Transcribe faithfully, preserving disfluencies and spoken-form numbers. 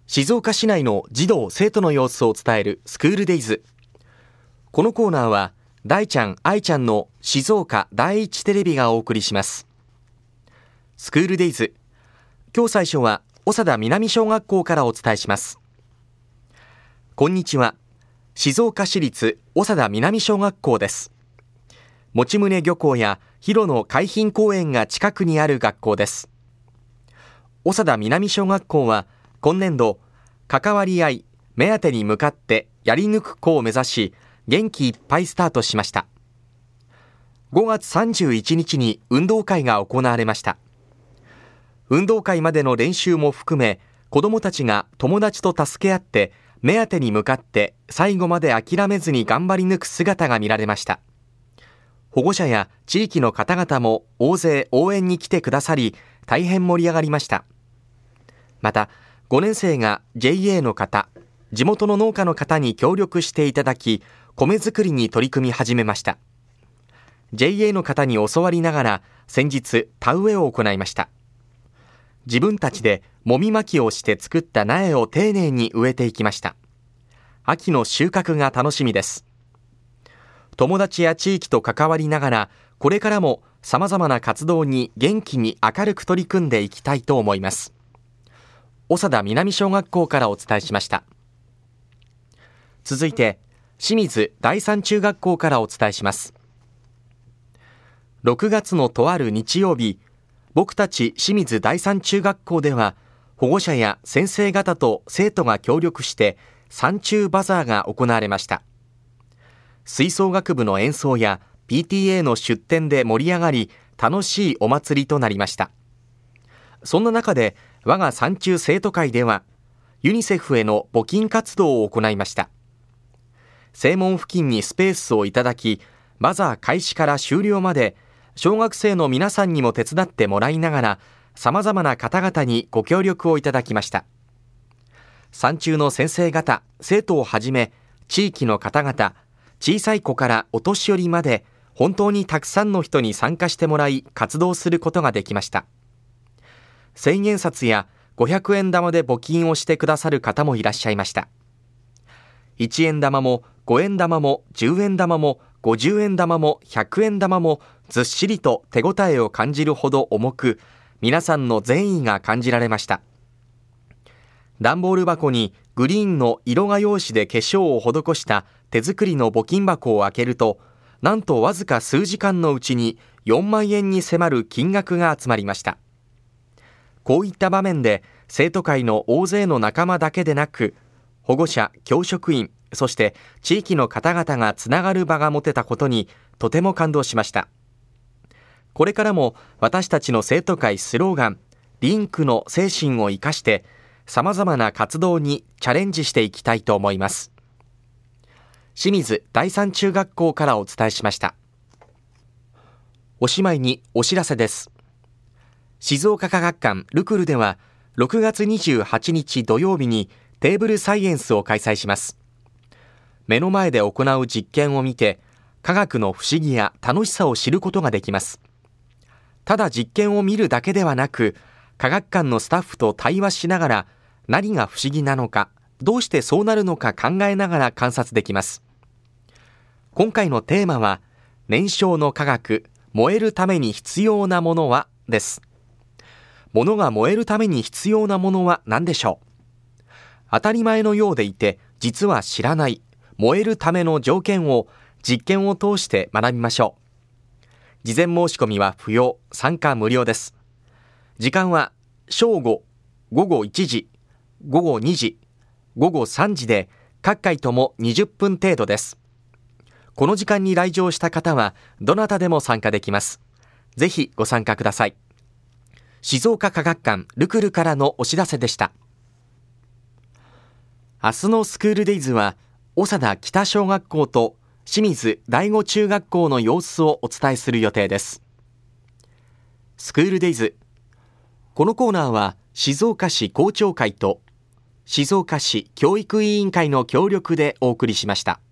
静岡市内の児童生徒の様子を伝えるスクールデイズ。このコーナーは大ちゃん愛ちゃんの静岡第一テレビがお送りします。スクールデイズ、今日最初は長田南小学校からお伝えします。こんにちは。静岡市立長田南小学校です。用宗漁港や広野海浜公園が近くにある学校です。長田南小学校は今年度、関わり合い、目当てに向かってやり抜く子を目指し、元気いっぱいスタートしました。ごがつさんじゅういちにちに運動会が行われました。運動会までの練習も含め、子どもたちが友達と助け合って、目当てに向かって最後まで諦めずに頑張り抜く姿が見られました。保護者や地域の方々も大勢応援に来てくださり、大変盛り上がりました。また、ごねん生が ジェイエー の方、地元の農家の方に協力していただき、米作りに取り組み始めました。ジェイエー の方に教わりながら、先日田植えを行いました。自分たちでもみまきをして作った苗を丁寧に植えていきました。秋の収穫が楽しみです。友達や地域と関わりながら、これからも様々な活動に元気に明るく取り組んでいきたいと思います。長田南小学校からお伝えしました。続いて、清水第三中学校からお伝えします。ろくがつのとある日曜日、僕たち清水第三中学校では、保護者や先生方と生徒が協力して、三中バザーが行われました。吹奏楽部の演奏や ピーティーエー の出展で盛り上がり、楽しいお祭りとなりました。そんな中で、我が三中生徒会では、ユニセフへの募金活動を行いました。正門付近にスペースをいただき、バザー開始から終了まで、小学生の皆さんにも手伝ってもらいながら、様々な方々にご協力をいただきました。三中の先生方、生徒をはじめ、地域の方々、小さい子からお年寄りまで、本当にたくさんの人に参加してもらい、活動することができました。千円札やごひゃくえん玉で募金をしてくださる方もいらっしゃいました。いちえん玉もごえん玉もじゅうえん玉もごじゅうえん玉もひゃくえん玉もずっしりと手応えを感じるほど重く、皆さんの善意が感じられました。段ボール箱にグリーンの色画用紙で化粧を施した手作りの募金箱を開けると、なんとわずか数時間のうちによんまんえんに迫る金額が集まりました。こういった場面で生徒会の大勢の仲間だけでなく、保護者、教職員、そして地域の方々がつながる場が持てたことにとても感動しました。これからも私たちの生徒会スローガン、リンクの精神を生かして様々な活動にチャレンジしていきたいと思います。清水第三中学校からお伝えしました。おしまいにお知らせです。静岡科学館ルクルではろくがつにじゅうはちにち土曜日にテーブルサイエンスを開催します。目の前で行う実験を見て科学の不思議や楽しさを知ることができます。ただ実験を見るだけではなく、科学館のスタッフと対話しながら何が不思議なのか、どうしてそうなるのか考えながら観察できます。今回のテーマは燃焼の科学、燃えるために必要なものはです。物が燃えるために必要なものは何でしょう。当たり前のようでいて実は知らない燃えるための条件を実験を通して学びましょう。事前申し込みは不要、参加無料です。時間は正午、ごごいちじ、ごごにじ、ごごさんじで各回ともにじゅっぷん程度です。この時間に来場した方はどなたでも参加できます。ぜひご参加ください。静岡科学館ルクルからのお知らせでした。明日のスクールデイズは長田北小学校と清水第五中学校の様子をお伝えする予定です。スクールデイズ、このコーナーは静岡市校長会と静岡市教育委員会の協力でお送りしました。